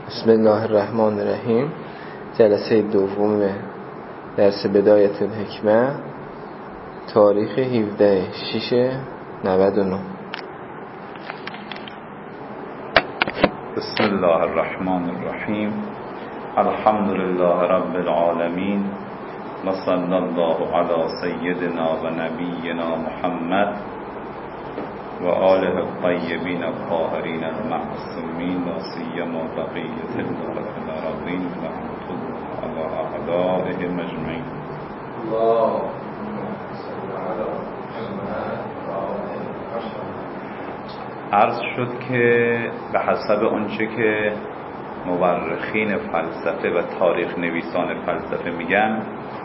بسم الله الرحمن الرحیم. جلسه دوم درس بدایت الحکمه، تاریخ 17/6/99. بسم الله الرحمن الرحیم. الحمد لله رب العالمین و صلی الله علی سیدنا و نبینا محمد و آله الطیبین الطاهرین المعصومین و سیما بقیة الله فی الارضین و رحمة الله علی اعدائهم اجمعین. عرض شد که به حسب آنچه که مورخین فلسفه و تاریخ نویسان فلسفه میگن،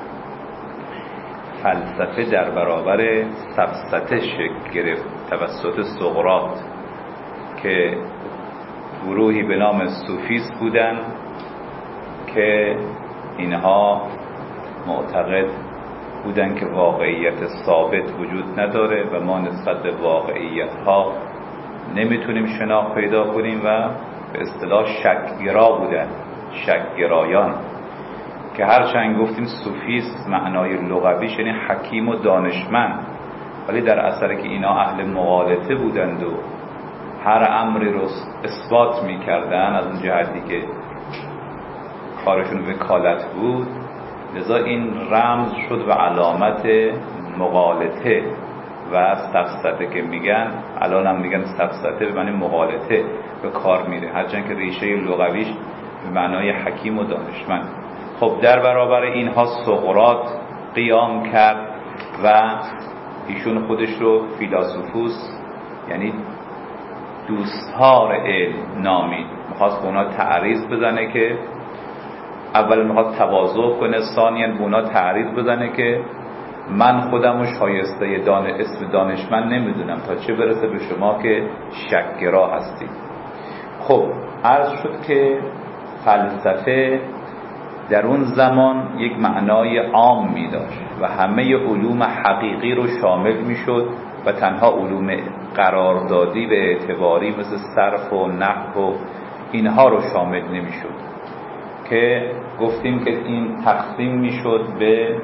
فلسفه در برابر سفسطه شکل گرفت توسط سقراط که گروهی به نام صوفیست بودن که اینها معتقد بودن که واقعیت ثابت وجود نداره و ما نسبت به واقعیت ها نمیتونیم شناخت پیدا کنیم و به اصطلاح شک‌گرا بودن، شک‌گرایان، که هرچند گفتیم صوفیست معنای لغویش یعنی حکیم و دانشمند، ولی در اثر که اینا اهل مغالطه بودند و هر امری رو اثبات میکردن از اون جهتی که کارشون وکالت بود، لذا این رمز شد و علامت مغالطه و سفسطه که میگن. الان هم میگن سفسطه به معنی مغالطه به کار میره، هرچند که ریشه لغویش به معنای حکیم و دانشمند. خب در برابر اینها سقراط قیام کرد و ایشون خودش رو فیلاسوفوس یعنی دوستار علم نامید. میخواست به اونا تعریض بزنه که اول میخواست تواضع کنه، ثانیاً به اونا تعریض بزنه که من خودم رو شایسته اسم دانشمند نمیدونم، تا چه برسه به شما که شک‌گرا هستید. خب عرض شد که فلسفه در اون زمان یک معنای عام می داشت و همه علوم حقیقی رو شامل می شد و تنها علوم قراردادی و اعتباری مثل صرف و نحو و اینها رو شامل نمی شد، که گفتیم که این تقسیم می شد به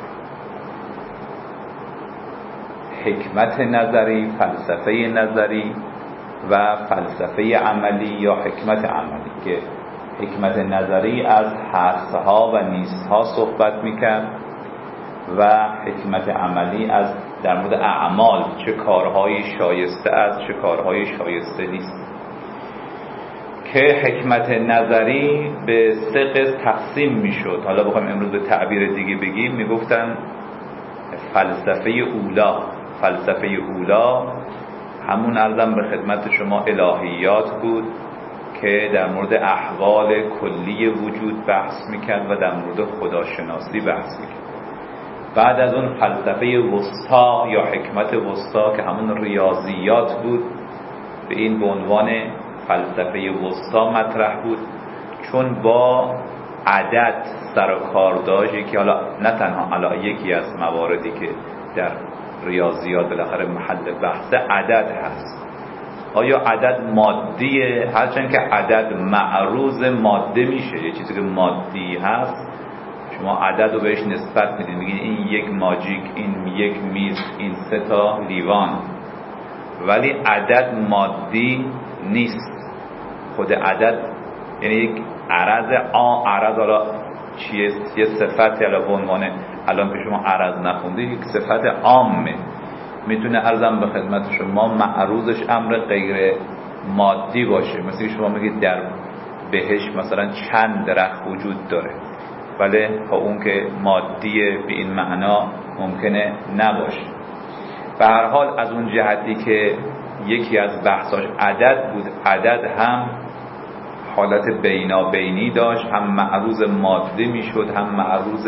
حکمت نظری، فلسفه نظری و فلسفه عملی یا حکمت عملی، که حکمت نظری از هستها و نیستها صحبت میکرد و حکمت عملی از در مورد اعمال، چه کارهای شایسته است چه کارهای شایسته نیست. که حکمت نظری به 3 قسم تقسیم میشد. حالا بخوایم امروز به تعبیر دیگه بگیم، میگفتن فلسفه اولا. فلسفه اولا همون عرضم به خدمت شما الهیات بود که در مورد احوال کلی وجود بحث میکرد و در مورد خداشناسی بحث میکرد. بعد از اون فلسفه وسطا یا حکمت وسطا که همون ریاضیات بود، به این به عنوان فلسفه وسطا مطرح بود، چون با عدد سر و کار داشت، که حالا نه تنها حالا یکی از مواردی که در ریاضیات بالاخره محل بحث عدد هست. آیا عدد مادیه؟ هرچند که عدد معروض ماده میشه، یه چیزی که مادی هست شما عدد رو بهش نسبت میدید، میگید این یک ماجیک، این یک میز، این 3 تا لیوان، ولی عدد مادی نیست. خود عدد یعنی یک عرض حالا چیه؟ یه صفت، حالا به عنوان الان که شما عرض نخوندید یک صفت عامه، میتونه عرضم به خدمت شما معروضش امر غیر مادی باشه. مثل شما میگید در بهشت مثلا چند درخت وجود داره، ولی تا اون که مادی به این معنا ممکنه نباشه. به هر حال از اون جهتی که یکی از بحثاش عدد بود، عدد هم حالت بینابینی داشت، هم معروض ماده میشد هم معروض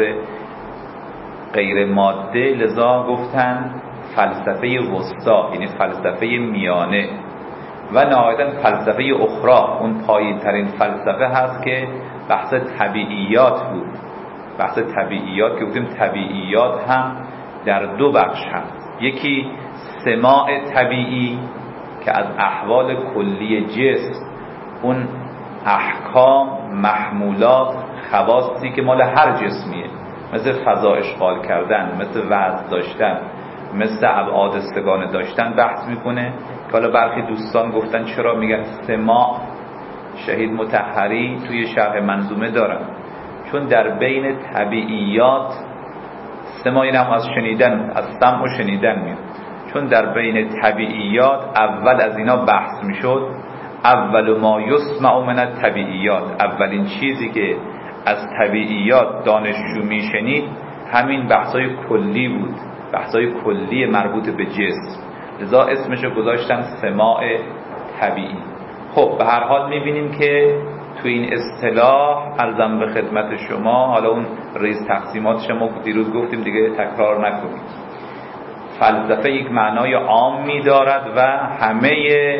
غیر ماده. لذا گفتن فلسفه وسطا یعنی فلسفه میانه. و نهایتاً فلسفه اخرى، اون پایین ترین فلسفه هست که بحث طبیعیات بود. بحث طبیعیات که گفتیم طبیعیات هم در 2 بخش هست. یکی سماع طبیعی که از احوال کلی جسم، اون احکام، محمولات، خواصی که مال هر جسمیه، مثل فضا اشغال کردن، مثل وزن داشتن، مثل ابعاد سگانه داشتن بحث میکنه. که حالا برخی دوستان گفتن چرا میگن سماع، شهید مطهری توی شرح منظومه دارن، چون در بین طبیعیات، سماع این هم از شنیدن، از سمع و شنیدن میاد، چون در بین طبیعیات اول از اینا بحث میشد. اول ما یسمع من الطبیعیات، اولین چیزی که از طبیعیات دانشجو میشنید همین بحثای کلی بود، بحثای کلی مربوط به جسم، لذا اسمشو گذاشتن سماع طبیعی. خب به هر حال میبینیم که تو این اصطلاح عرضم به خدمت شما، حالا اون ریز تقسیماتش ما دیروز گفتیم دیگه تکرار نکنیم، فلسفه یک معنای عامی دارد و همه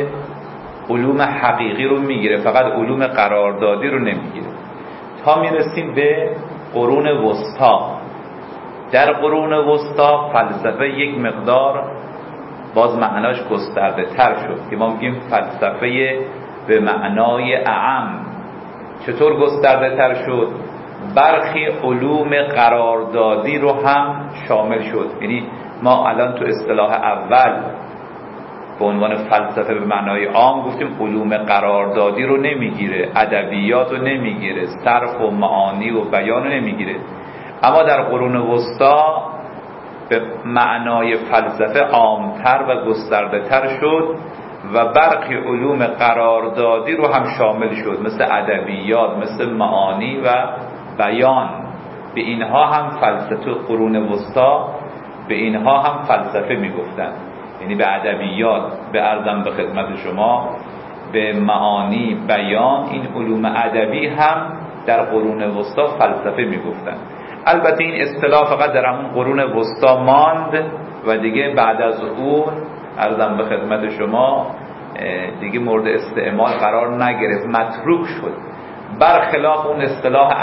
علوم حقیقی رو میگیره، فقط علوم قراردادی رو نمیگیره. تا میرسیم به قرون وسطا. در قرون وسطا فلسفه یک مقدار باز معناش گسترده تر شد که ما میگیم فلسفه به معنای اعم. چطور گسترده تر شد؟ برخی علوم قراردادی رو هم شامل شد. یعنی ما الان تو اصطلاح اول به عنوان فلسفه به معنای عام گفتیم علوم قراردادی رو نمیگیره، ادبیات رو نمیگیره، صرف و معانی و بیان رو نمیگیره. اما در قرون وسطا به معنای فلسفه عامتر و گسترده تر شد و برخی علوم قراردادی رو هم شامل شد، مثل ادبیات، مثل معانی و بیان. به اینها هم فلسفه قرون وسطا، به اینها هم فلسفه میگفتن. یعنی به ادبیات، به عرضم به خدمت شما، به معانی، بیان، این علوم ادبی هم در قرون وسطا فلسفه میگفتن. البته این اصطلاح فقط در همون قرون وسطا ماند و دیگه بعد از اون عرضم به خدمت شما دیگه مورد استعمال قرار نگرفت، متروک شد. برخلاف اون اصطلاح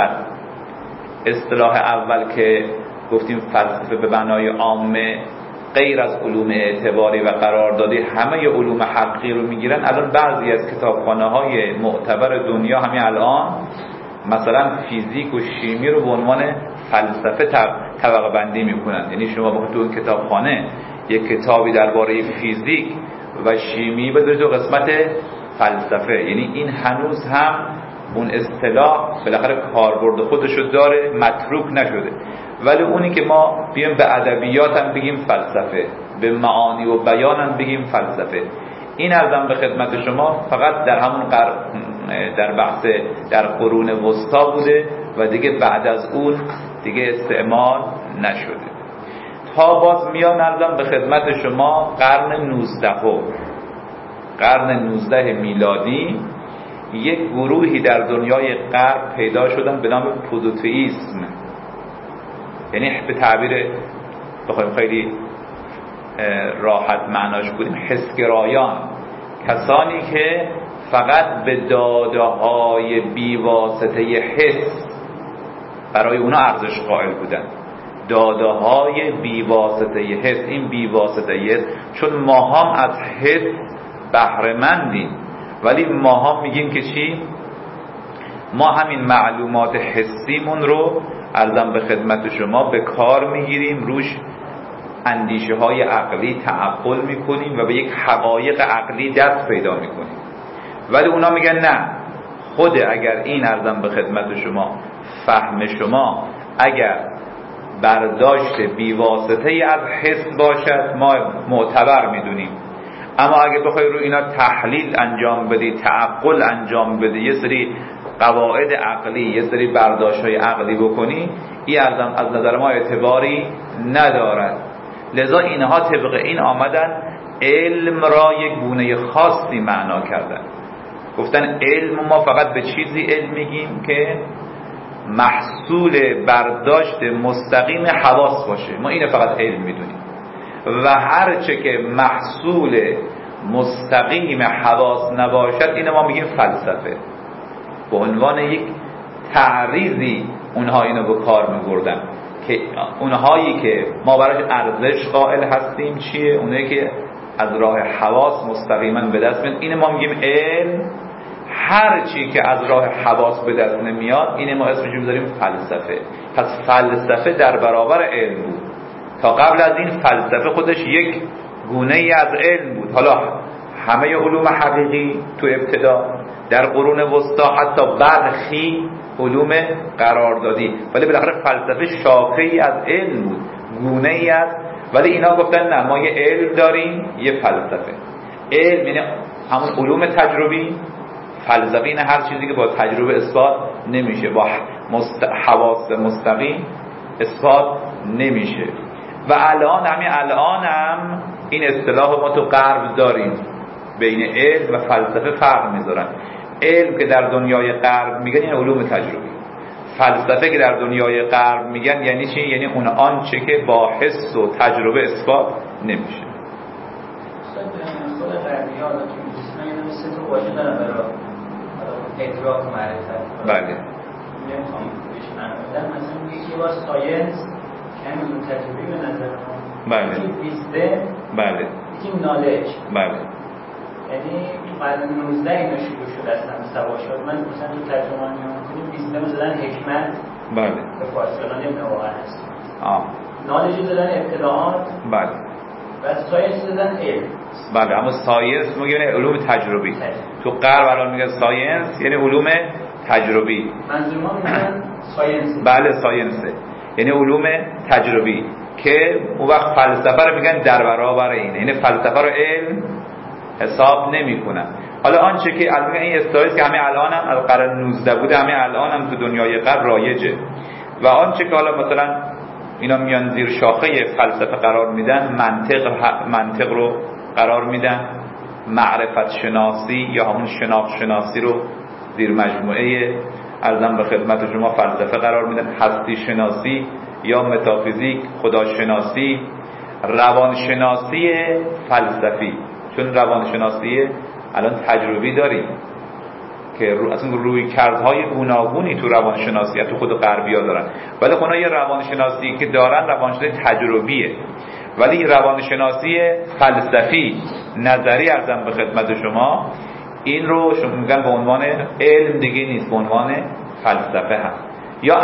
اول که گفتیم فلسفه به معنای عامه غیر از علوم اعتباری و قراردادی همه علوم حقیقی رو میگیرن. الان بعضی از کتابخانه‌های معتبر دنیا همین الان مثلا فیزیک و شیمی رو به عنوان فلسفه طبقه بندی میکنن. یعنی شما بخواید تو اون کتابخانه یک کتابی درباره فیزیک و شیمی بذارید تو قسمت فلسفه، یعنی این هنوز هم اون اصطلاح بالاخره کاربرد خودشو داره، متروک نشده. ولی اونی که ما بیایم به ادبیات هم بگیم فلسفه، به معانی و بیان هم بگیم فلسفه، این عرضم به خدمت شما فقط در همون در بحث در قرون وسطا بوده و دیگه بعد از اون دیگه استعمال نشده. تا باز میان عرضم به خدمت شما قرن 19 میلادی یک گروهی در دنیای غرب پیدا شدن به نام پوزوتئیسم. یعنی به تعبیر بخوایم خیلی راحت معناش کنیم، حسگرایان، کسانی که فقط به داده‌های بیواسطه حس برای اونا ارزش قائل بودن. داده‌های بیواسطه حس، این بیواسطه حس، چون ما هم از حس بهره مندیم، ولی ما هم میگیم که چی؟ ما همین معلومات حسیمون رو عرضم به خدمت شما به کار میگیریم، روش اندیشه های عقلی تعقل میکنیم و به یک حقایق عقلی دست پیدا میکنیم. ولی اونا میگن نه، خود اگر این عرضم به خدمت شما فهم شما اگر برداشت بیواسطه از حس باشد ما معتبر میدونیم، اما اگه بخوای رو اینا تحلیل انجام بدی، تعقل انجام بدی، یه سری قواعد عقلی، یه سری برداشت‌های عقلی بکنی، این عرضم از نظر ما اعتباری ندارد. لذا اینها طبق این آمدن علم را یک گونه خاصی معنا کردن. گفتن علم ما فقط به چیزی علم میگیم که محصول برداشت مستقیم حواس باشه، ما اینو فقط علم میدونیم. و هرچه که محصول مستقیم حواس نباشد اینو ما میگیم فلسفه. به عنوان یک تعریضی اونها اینو به کار میبردن که اونهایی که ما براش ارزش قائل هستیم چیه؟ اونهایی که از راه حواس مستقیما به دست میاد، اینو ما میگیم علم. هر چی که از راه حواس به دست نمیاد اینه ما اسمش میذاریم فلسفه. پس فلسفه در برابر علم بود. تا قبل از این فلسفه خودش یک گونه ای از علم بود. حالا همه علوم حقیقی تو ابتدا، در قرون وسطا حتی برخی علوم قراردادی، ولی بالاخره فلسفه شاخه ای از علم بود، گونه ای از. ولی اینا گفتن نه، ما یه علم داریم، یه فلسفه. علم یعنی همون علوم تجربی، فلسفه اینه هر چیزی که با تجربه اثبات نمیشه، با حواس مستقیم اثبات نمیشه. و الان هم این اصطلاح ما تو غرب داریم، بین علم و فلسفه فرق میذارن. علم که در دنیای غرب میگن یعنی علوم تجربی، فلسفه که در دنیای غرب میگن یعنی چی؟ یعنی اون آنچه که با حس و تجربه اثبات نمیشه. خود غربی‌ها که میگن سه تا واژه دارن برای ادراک و معرفت. بله. نمیخوام بهش معنا بدم. مثلا یکی با ساینس که همون تجربی به نظر من. بله. یکی ویزدم. بله. یکی نالج. بله. یعنی تو قرن 19 اینا شروع شد اصلا سواشات. من مثلا تو ترجمه می‌کنم ویزدم زدن حکمت. بله. به فارسی الان نمی‌دونم واقعا هست. نالج زدن اطلاعات. بله. و ساینس زدن علم. بله، اما ساینس میگن علوم تجربی. تو غرب الان میگن ساینس یعنی علوم تجربی. منظور ما میگن ساینس. بله ساینسه، یعنی علوم تجربی که اون وقت فلسفه رو میگن در برابر اینه، یعنی فلسفه رو علم حساب نمیکنن. حالا آنچه که الان این اصطلاحی که همه الان هم از قرن 19 بوده، همه الان هم تو دنیای غرب رایجه. و آنچه که حالا مثلا اینا میان زیر شاخه فلسفه قرار میدن، منطق رو قرار میدن، معرفت شناسی یا همون شناخت شناسی رو زیر مجموعه ارزم به خدمت شما فلسفه قرار میدن، هستی شناسی یا متافیزیک، خداشناسی، روانشناسی فلسفی. چون روانشناسی الان تجربی داریم که اصلا روی کردهای گوناگونی تو روانشناسی تو خود غربی‌ها دارن، ولی اونا یه روانشناسی که دارن روانشناسی تجربیه. ولی روانشناسی فلسفی نظری ارزم به خدمت شما، این رو شما میگن به عنوان علم دیگه نیست، به عنوان فلسفه هست. یا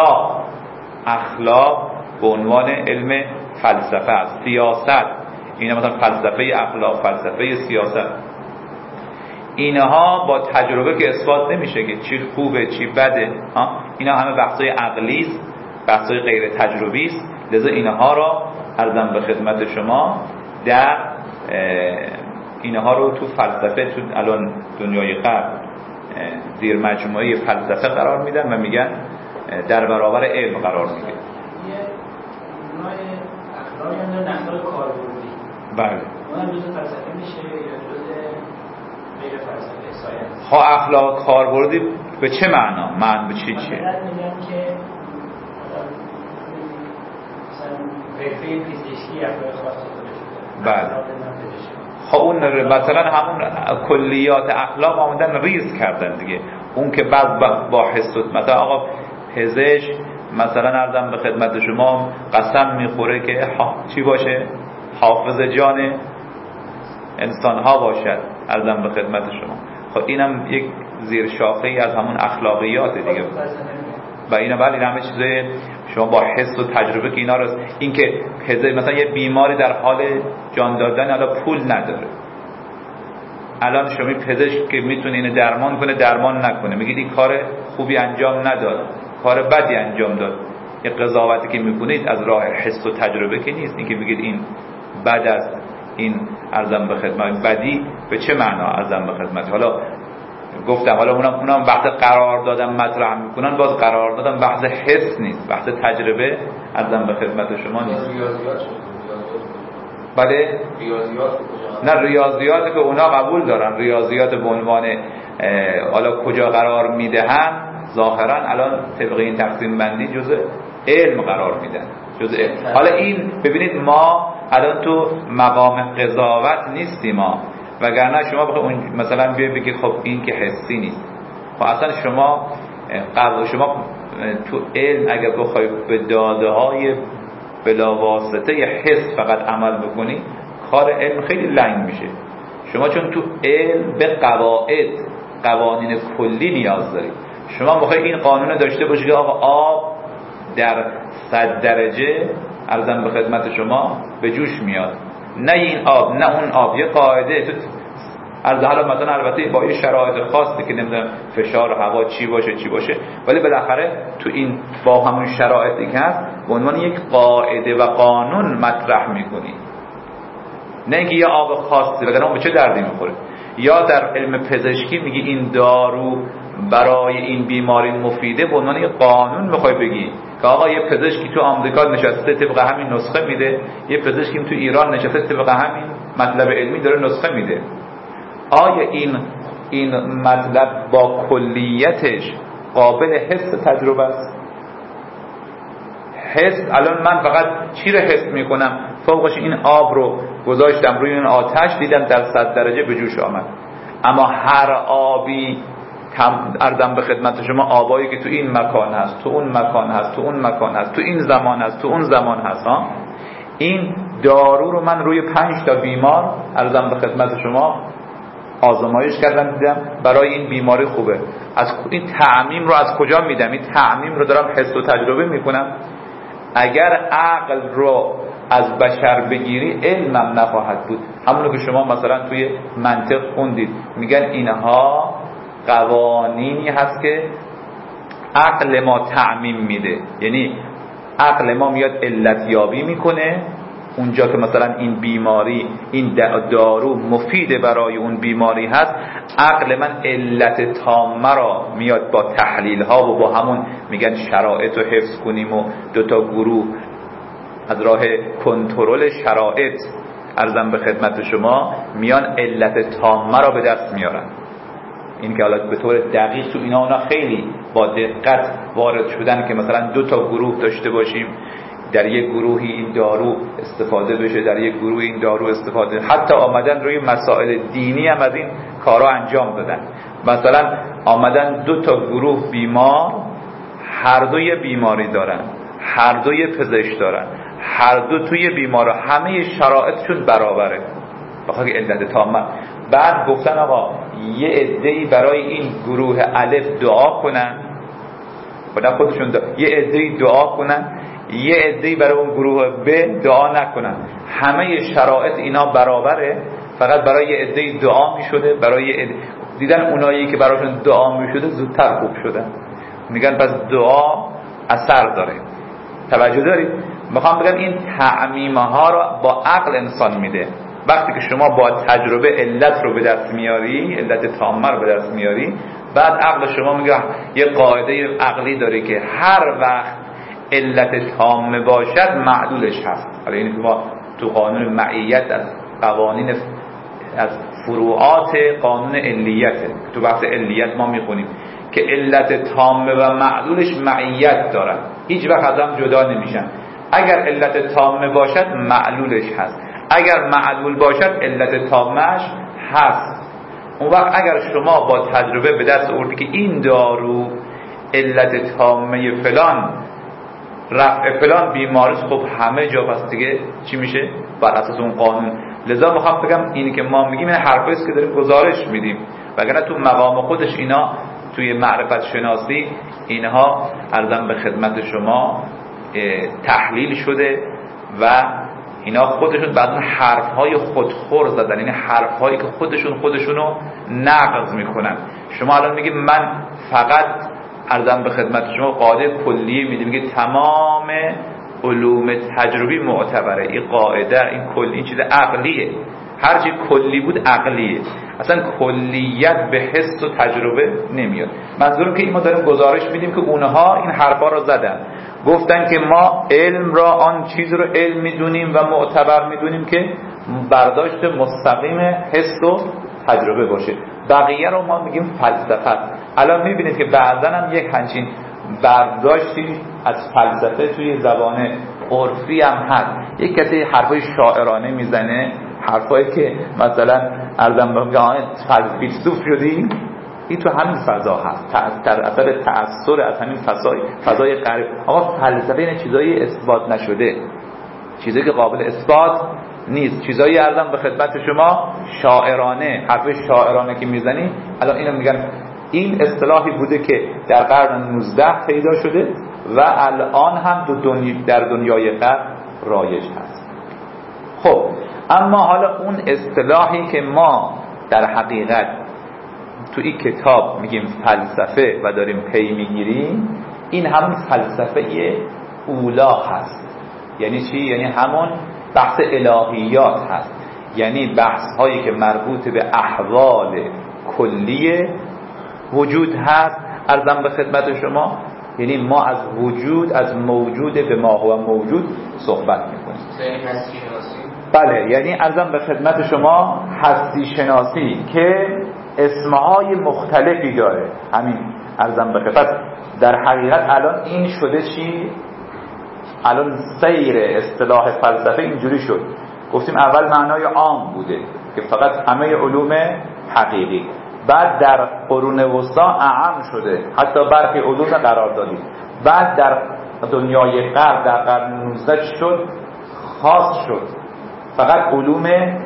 اخلاق به عنوان علم فلسفه است. سیاست، اینا مثلا فلسفه اخلاق، فلسفه سیاست، اینها با تجربه که اثبات نمیشه که چی خوبه چی بده، اینا همه بحثای عقلی است، بحثای غیر تجربی است. لذا اینها را عرضم به خدمت شما در اینها رو تو فلسفه، تو الان دنیای غرب زیر مجموعه فلسفه قرار میدن و میگن در برابر علم قرار میده. یه نوع اخلاقی هم اخلاق کاربردی. بله. اونم جزء فلسفه میشه یا جزء غیر فلسفه ساینس؟ ها، اخلاق کاربردی به چه معنا؟ به چی؟ مثلا میگن که مثلا حرفه پزشکی اخلاق خاصی داره. بله. خب اون مثلا همون کلیات اخلاق آمدن ریز کردن دیگه. اون که بعض با حس مثلا آقا پزشک مثلا عرضم به خدمت شما قسم میخوره که چی باشه؟ حافظ جان انسان ها باشد، عرضم به خدمت شما. خب اینم یک زیر شاخه ای از همون اخلاقیات دیگه. و اینا بله، این همه چیزای شما با حس و تجربه که اینا رو، این که مثلا یه بیماری در حال جان دادن الان پول نداره، الان شما پزشک که میتونه اینو درمان کنه درمان نکنه، میگید این کار خوبی انجام نداد، کار بدی انجام داد. یه قضاوتی که میکنید از راه حس و تجربه که نیست، این که میگید این بد است، این ارزم به خدمت. بدی به چه معنا ارزم به خدمت؟ حالا گفتم حالا اونم بحث قرار دادن مطرح میکنن، باز قرار دادن بحث حس نیست، بحث تجربه ارزم به خدمت شما نیست. بله نه، ریاضیات که اونا قبول دارن، ریاضیات به عنوان حالا کجا قرار میدهن ظاهرا الان طبق این تقسیم بندی جزء علم قرار میدن، جزء علم. حالا این ببینید ما الان تو مقام قضاوت نیستیم ما، وگرنه شما بخواید مثلا بگید خب این که حسی نیست. خب اصلا شما تو علم اگر بخواید به داده های بلا واسطه حس فقط عمل بکنی، کار علم خیلی لنگ میشه. شما چون تو علم به قوانین کلی نیاز دارید. شما بخواید این قانون داشته باشید که آقا آب در 100 درجه عرضم به خدمت شما به جوش میاد، نه این آب نه اون آب، یه قاعده تو از حالا مثلا البته با یه شرایط خاصی که نمیدونم فشار هوا چی باشه، ولی بالاخره تو این با همون شرایطی که هست به عنوان یک قاعده و قانون مطرح میکنی، نه اینکه یه آب خاصی وگرنه اون به چه دردی میخوره. یا در علم پزشکی میگی این دارو برای این بیماری مفیده، به عنوان یه قانون میخوای بگی که آقا یه پزشکی تو آمریکا نشسته طبق همین نسخه میده، یه پزشکی تو ایران نشسته طبق همین مطلب علمی داره نسخه میده. آیا این مطلب با کلیتش قابل حس تجربه است؟ حس الان من فقط چی رو حس میکنم؟ فوقش این آب رو گذاشتم روی این آتش، دیدم در 100 درجه به جوش آمد. اما هر آبی عرضم به خدمت شما آبایی که تو این مکان هست، تو اون مکان هست، تو اون مکان هست، تو این زمان هست، تو اون زمان هست، این دارو رو من روی 5 تا بیمار عرضم به خدمت شما آزمایش کردم، دیدم برای این بیماری خوبه. از این تعمیم رو از کجا میدم؟ این تعمیم رو دارم حس و تجربه میکنم. اگر عقل رو از بشر بگیری علمم نخواهد بود. همونو که شما مثلا توی منطق خوندید، میگن اینها قوانینی هست که عقل ما تعمیم میده، یعنی عقل ما میاد علت یابی میکنه اونجا که مثلا این بیماری، این دارو مفید برای اون بیماری هست، عقل من علت تامه را میاد با تحلیل ها و با همون میگن شرایط رو حفظ کنیم و 2 تا گروه از راه کنترل شرایط عرضم به خدمت شما میان علت تامه را به دست میارن. این که حالا به طور دقیق تو اینا خیلی با دقت وارد شدن که مثلا 2 تا گروه داشته باشیم، در یک گروهی این دارو استفاده بشه، در یک گروه این دارو استفاده، حتی آمدن روی مسائل دینی هم از این کارا انجام دادن. مثلا آمدن 2 تا گروه بیمار، هر دوی بیماری دارن، هر دوی پزشک دارن، هر دو توی بیمارا همه شرایطشون برابره بخاطر علت تامه. بعد گفتن آقا یه عده‌ای برای این گروه الف دعا کنن، خدا خودشون یه عده‌ای دعا کنن، یه عده‌ای برای اون گروه ب دعا نکنن. همه شرایط اینا برابره، فقط برای یه عده‌ای دعا میشده، برای دیدن اونایی که براشون دعا میشده زودتر خوب شدن. میگن پس دعا اثر داره. توجه دارید؟ میخوام بگم این تعمیمه ها رو با عقل انسان میده. وقتی که شما با تجربه علت رو به دست میاری، علت تامه رو به دست میاری، بعد عقل شما میگه یه قاعده عقلی داره که هر وقت علت تامه باشد معلولش هست. حالا این که ما تو قانون معیت از قوانین از فروعات قانون علیته، تو بحث علیت ما میخونیم که علت تامه و معلولش معیت دارن، هیچ وقت از هم جدا نمیشن. اگر علت تامه باشد معلولش هست، اگر معلول باشد علت تامهش هست. اون وقت اگر شما با تجربه به دست آوردی که این دارو علت تامه فلان رفع فلان بیماریش، خب همه جا پس دیگه چی میشه؟ بر اساس اون قانون. لذا میخوام بگم اینی که ما میگیم این حرفایی است که داریم گزارش میدیم، وگرنه تو مقام خودش اینا توی معرفت شناسی اینها عرضم به خدمت شما تحلیل شده و اینا خودشون بعد اون حرفهای خودخور زدن، یعنی حرفهایی که خودشونو نقض میکنن. شما الان میگید من فقط عرضم به خدمت شما قاعده کلیه میدیم، میگه تمام علوم تجربی معتبره. این قاعده، این کلی، این چیز عقلیه، هرچی کلی بود عقلیه، اصلا کلیت به حس و تجربه نمیاد. منظورم که ما داریم گزارش میدیم که اونها این حرفا رو زدن، گفتن که ما علم را آن چیز رو علم میدونیم و معتبر میدونیم که برداشت مستقیم حس و تجربه باشه، بقیه رو ما میگیم فلسفه. الان میبینید که بعضا هم یک همچین برداشتی از فلسفه توی زبان عرفی هم هست. یک کسی حرفای شاعرانه میزنه، حرفایی که مثلا ارزم بگم فیلسوف شدی، این تو همین فضا هست، در اثر تأثیر از همین فضای غرب. آقا فلسفه این چیزایی اثبات نشده، چیزایی که قابل اثبات نیست. چیزایی عرضم به خدمت شما شاعرانه، حرف شاعرانه که میزنی الان اینو میگن این اصطلاحی بوده که در قرن 19 پیدا شده و الان هم در دنیای غرب رایج هست. خب اما حالا اون اصطلاحی که ما در حقیقت تو این کتاب میگیم فلسفه و داریم پی میگیریم، این همون فلسفه اولا هست. یعنی چی؟ یعنی همون بحث الهیات هست، یعنی بحث هایی که مربوط به احوال کلی وجود هست. عرضم به خدمت شما یعنی ما از وجود، از موجود به ما هو موجود صحبت میکنیم. هستی شناسی. بله، یعنی عرضم به خدمت شما هستی شناسی که اسمهای مختلفی داره. همین عرضم به خدمت. در حقیقت الان این شده چی؟ الان سیر اصطلاح فلسفه اینجوری شد. گفتیم اول معنای عام بوده که فقط همه علوم حقیقی، بعد در قرون وسطا اعم شده، حتی برخی علوم قرار دادی، بعد در دنیای غرب در قرن 19 شد خاص شد فقط علوم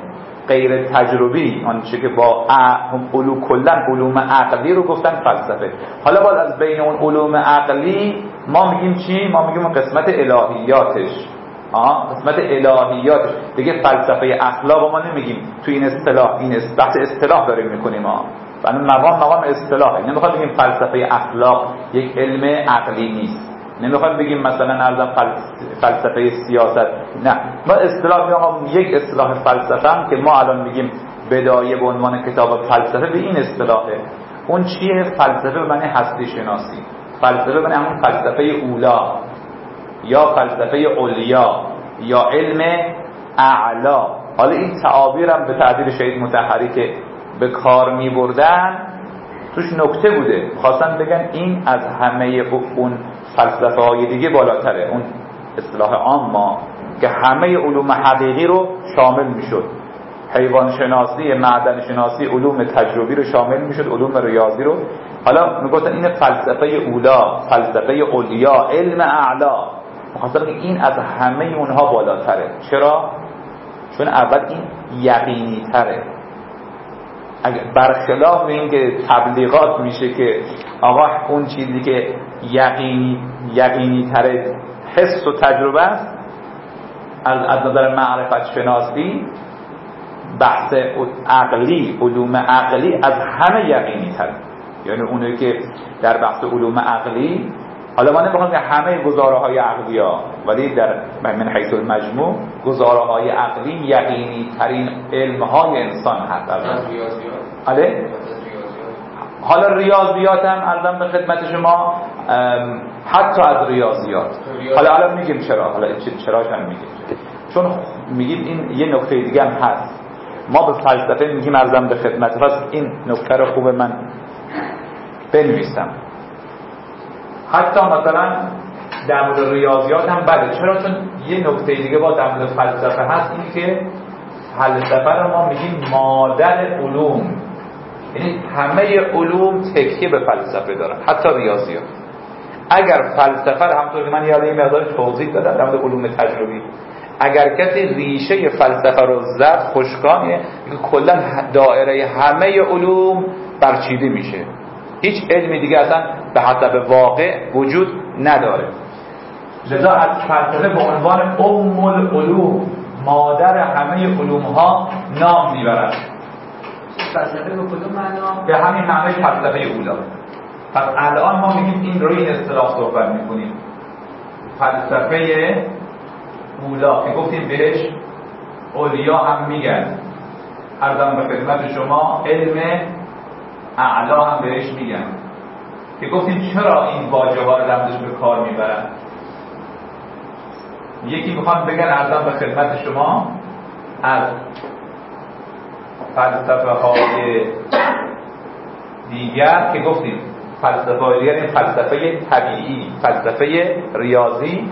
غیر تجربی، آنچه که با علوم کلا علوم عقلی رو گفتن فلسفه. حالا باز از بین اون علوم عقلی ما میگیم چی؟ ما میگیم قسمت الهیاتش. قسمت الهیاتش دیگه فلسفه اخلاق ما نمیگیم. تو این اصطلاح، این بحث اصطلاح داریم میکنیم یعنی مقام اصطلاحه. نمیخوام بگیم فلسفه اخلاق یک علم عقلی نیست، نمیخوام بگیم مثلا ارزم فلسفه سیاست، نه، ما اصطلاح میگیم یک اصطلاح فلسفه هم که ما الان میگیم بدایه به عنوان کتاب فلسفه به این اصطلاحه. اون چیه؟ فلسفه به معنی هستی شناسی، فلسفه به معنی همون فلسفه اولا یا فلسفه علیا یا علم اعلا. حالا این تعابیرم به تعبیر شهید مطهری که به کار می بردن توش نکته بوده، خواستن بگن این از همه اون فلسفه های دیگه بالاتره. اون اصطلاح عام ما که همه علوم حقیقی رو شامل می شد، حیوان شناسی، معدن شناسی، علوم تجربی رو شامل می شد، علوم ریاضی رو. حالا می گفتن این فلسفه اولا، فلسفه علیا، علم اعلا. خواستن بگن این از همه اونها بالاتره. چرا؟ چون اول این یقینی تره. اگر برخلاف این که تبلیغات میشه که آقا اون چیزی که یقینی تره حس و تجربه است، از نظر معرفت شناسی بحث عقلی، علوم عقلی از همه یقینی تره. یعنی اونایی که در بحث علوم عقلی، حالا ما نمیخوام که همه گزاره‌های عقلی ها، ولی در من حیث المجموع گزاره‌های عقلی یقینی ترین علم‌های انسان هست. بله؟ حالا ریاضیات هم عرضم به خدمت شما، حتی از ریاضیات. حالا میگیم چرا، حالا چراش هم میگیم، چون میگیم این یه نکته دیگه هم هست. ما به فلسفه میگیم عرضم به خدمت، پس این نکته رو خوبه من بنویسم. حتی مثلا در مورد ریاضیات هم بله. چرا؟ چون یه نکته دیگه با در مورد فلسفه هست، این که فلسفه رو ما میگیم مادر علوم. یعنی همه علوم تکیه به فلسفه دارن، حتی ریاضیات. اگر فلسفه رو همونطور که من یاد این مقدار توضیح دادم در مورد علوم تجربی، اگر کسی ریشه فلسفه رو زد خشکانه، کلا دایره همه علوم برچیده میشه، هیچ علمی دیگه اصلا به حسب واقع وجود نداره. لذا از فلسفه به عنوان ام العلوم، مادر همه علوم ها نام میبرد. فلسفه به کدوم معنا؟ به همین معنای فلسفه اولا. پس الان ما میگیم این روی این اصطلاح صحبت میکنیم، فلسفه اولا که گفتیم بهش علیا هم میگن. عرضم به خدمت شما علم اعلا هم بهش میگن که گفتیم چرا این واژه ها رو رمزش به کار میبرن. یکی میخوام بگن عرضم به خدمت شما از فلسفه های دیگر که گفتیم فلسفه های دیگر، این فلسفه طبیعی، فلسفه ریاضی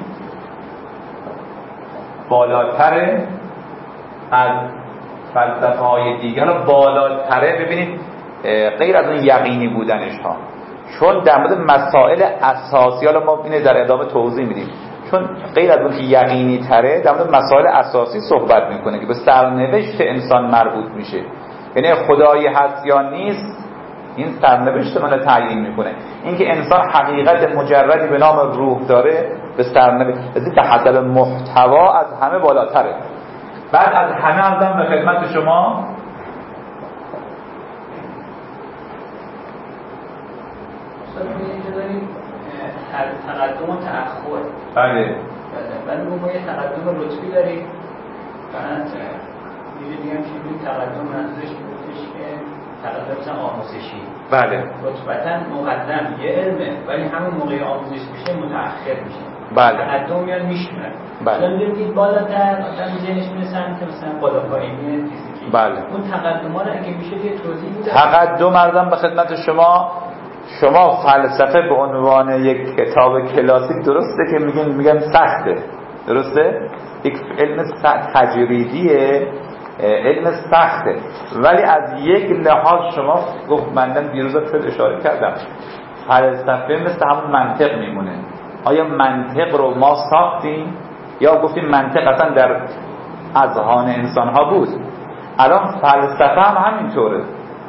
بالاتره از فلسفه های دیگر، بالاتره. ببینید غیر از اون یقینی بودنش ها، چون در مورد مسائل اساسی، حالا ما اینو در ادامه توضیح میدیم، چون غیر از اون که یقینی تره در مورد مسائل اساسی صحبت میکنه که به سرنوشت انسان مربوط میشه. یعنی خدایی هست یا نیست، این سرنوشت من تعیین میکنه. اینکه انسان حقیقت مجردی به نام روح داره به سرنوشت به حسب محتوا از همه بالاتره. بعد از همه ارزم به خدمت شما تقدم و تأخر. بله. بعد ما یه تقدم رتبی داریم. بعد یه دیگه هم چیزی تقدم منظورش بودش که تقدم آموزشی. بله. رتبتاً مقدم یه علمه ولی همون موقع آموزش میشه متأخر میشه. بله. تقدم میاد میشونه. بله. مثلا ببینید بالاتر آدم ذهنش میره سمت مثلا بالا پایینی فیزیکی. بله. اون تقدم‌ها رو اگه میشه یه توضیح بده. تقدم ارزم به خدمت شما فلسفه به عنوان یک کتاب کلاسیک درسته که میگن سخته، درسته؟ یک علم تجریدیه، علم سخته، ولی از یک لحاظ شما گفت من دیروز اشاره کردم فلسفه مثل همون منطق میمونه. آیا منطق رو ما ساختیم یا گفتیم منطق اصلا در اذهان انسان ها بود؟ الان فلسفه هم همینطوره.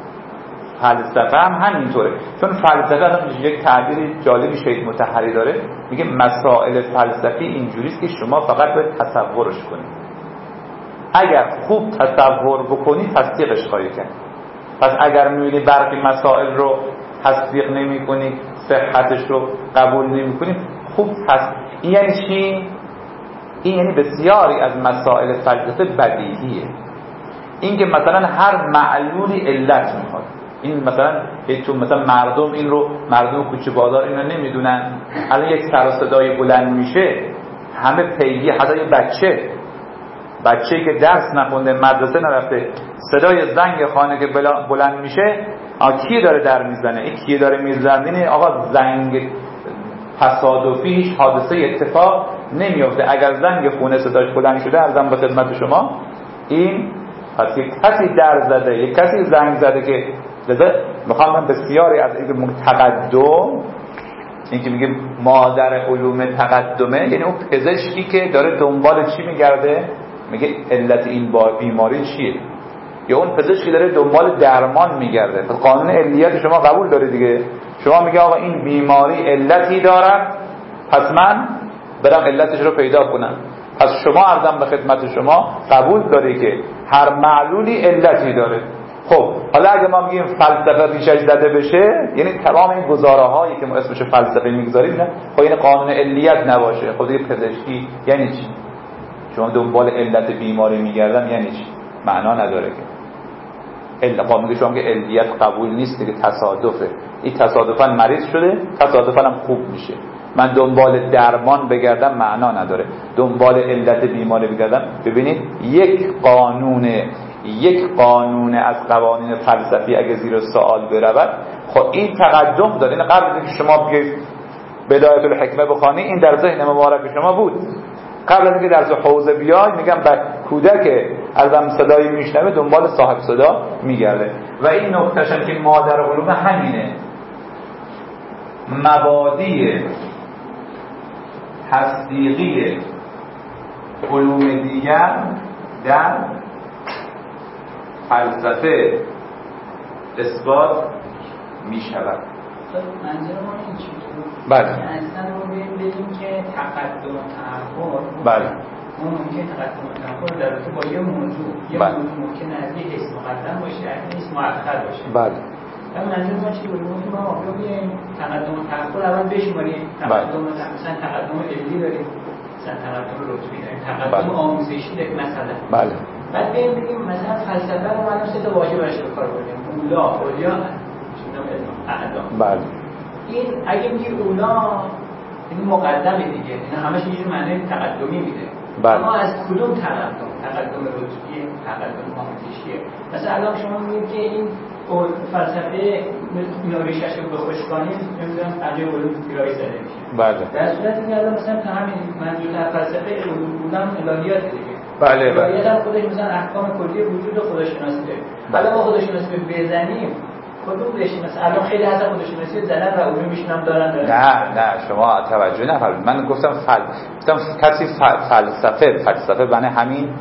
چون فلسفه هم یک تعبیر جالبی شیخ مطهری داره، میگه مسائل فلسفی اینجوریست که شما فقط باید تصورش کنید. اگر خوب تصور بکنید تصدیقش خواهید کرد. پس اگر میبینید برخی مسائل رو تصدیق نمی‌کنید، صحتش رو قبول نمی‌کنید، خوب این یعنی چی؟ این یعنی بسیاری از مسائل فلسفه بدیهیه. این که مثلا هر معلولی علت میخواد. این مثلا تو مثلا مردم کوچه بازار اینا نمیدونن. الان یک سر و صدای بلند میشه همه پیگی، حتی یه بچه‌ای که درس نخونده مدرسه نرفته صدای زنگ خانه که بلند میشه کی داره در میزنه؟ این کی داره میزنه؟ آقا زنگ تصادفی هیچ حادثه اتفاق نمیفته. اگر زنگ خونه صداش بلند شده ارزم به خدمت شما این پس یک کسی در زده، یک کسی زنگ زده که لذا میخوام من بسیاری از این تقدم، این که میگه مادر علوم تقدمه، یعنی اون پزشکی که داره دنبال چی میگرده؟ میگه علت این بیماری چیه؟ یا اون پزشکی داره دنبال درمان میگرده. پس قانون علیت شما قبول داره دیگه. شما میگه آقا این بیماری علتی دارد، پس من برم علتش رو پیدا کنم. پس شما عرضم به خدمت شما قبول داری که هر معلولی علتی داره. خب حالا اگه ما میگیم فلسفه ریشش زده بشه، یعنی تمام این گزاره‌هایی که ما اسمش فلسفه میگذاریم نه، خب این قانون علیت نباشه. خب دیگه پزشکی یعنی چی؟ شما دنبال علت بیماری میگردم یعنی چی؟ معنا نداره که خب میگه شما که علیت قبول نیست دیگه، تصادفه. این تصادفاً مریض شده، تصادفاً هم خوب میشه. من دنبال درمان بگردم معنا نداره. دنبال علت بیماری بگردم. ببینید یک قانون از قوانین فلسفی اگه زیر سوال برود، خب این تقدم داره. این قبل از اینکه شما بیاید بدایت الحکمه بخوانی این در ذهن مبارک شما بود. قبل از اینکه درس حوزه بیاید میگم کودک ازم صدایی میشنوه دنبال صاحب صدا میگرده. و این نکتهش هم که مادر علوم همینه. مبادی تصدیقی علوم دیگر در فلسفه اثبات می شود. منظور ما این چیه؟ بله. اصلا ما بگیم که تقدم و تأخر. بله. ما ممکن تقدم و تأخر در رابطه با یه موضوع ممکن از یه حس مقدم باشه، از حس مؤخر باشه. بله. اما منظور ما چیه؟ ما بگیم تقدم و تأخر اول بشماریم. تقدم مثلا تقدم علمی داریم، مثلا تقدم رتبی داریم، تقدم آموزشی داریم مثلا. بله. بعد بگیم مثلا فلسفه رو ما سه تا واژه براش به کار بردیم. اولا، اولیا، اعدام. بله. این اگه میگی اولا این مقدمه دیگه، اینا همش یه معنی تقدمی میده. بله. اما از کدوم تقدم رتبیه، تقدم آموزشیه؟ مثلا الان شما میگید که این فلسفه ریشش رو بخشکانی نمیدونم علی علوم گرایی زده میشه. بله. در صورتی که الان مثلا تا همین منظور فلسفه علوم الهیات دیگه. بله. الهیات هم خودش مثلا احکام کلی وجود و خداشناسی داره. حالا ما خداشناسی رو بزنیم کدوم رشته مثلا الان خیلی از خودشوناسی زدن و علومش هم دارن. نه شما توجه نفرمایید. من گفتم کسی فلسفه بنه همین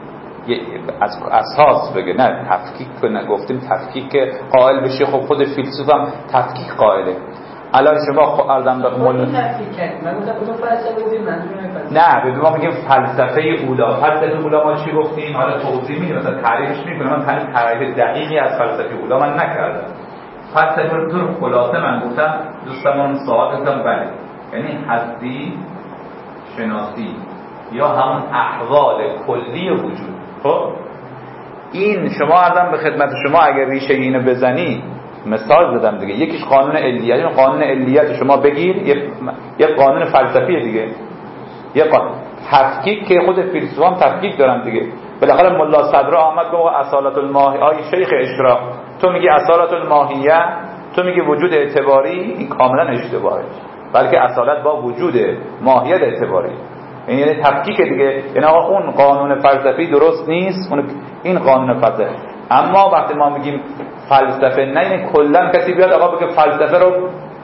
از اساس بگه، نه تفکیک کنه. گفتیم تفکیک قائل بشه، خب خود فیلسوف هم تفکیک قائله. الان شما ارزم به من گفتم کدوم فلسفه بودیم منظورم نه ببین ما میگیم فلسفه اولا. فلسفه اولا ما چی گفتیم؟ حالا توضیح میدیم، مثلا تعریفش میکنم. من تعریف دقیقی از فلسفه اولا من نکردم. فلسفه رو طور خلاصه من گفتم، دوستمون سوال کردم بله، یعنی هستی شناسی یا همون احوال کلی وجود. خب این شما ارزم به خدمت شما اگر ریشه اینو بزنی، مثال زدم دیگه، یکیش قانون علیت. این قانون علیت شما بگیر یه قانون فلسفیه دیگه، یه قانون تفکیک که خود فیلسوفان تفکیک دارن دیگه. بالاخره ملا صدرا آمد گفت اصالت الماهیه، آی شیخ اشراق تو میگی اصالت الماهیه، تو میگی وجود اعتباری، این کاملا اشتباهه. بلکه اصالت با وجود ماهیت اعتباری، یعنی تفکیک دیگه. یعنی آقا اون قانون فلسفی درست نیست، این قانون فلسفی. اما وقتی ما میگیم فلسفه، نه یعنی کلا کسی بیاد آقا بگه فلسفه رو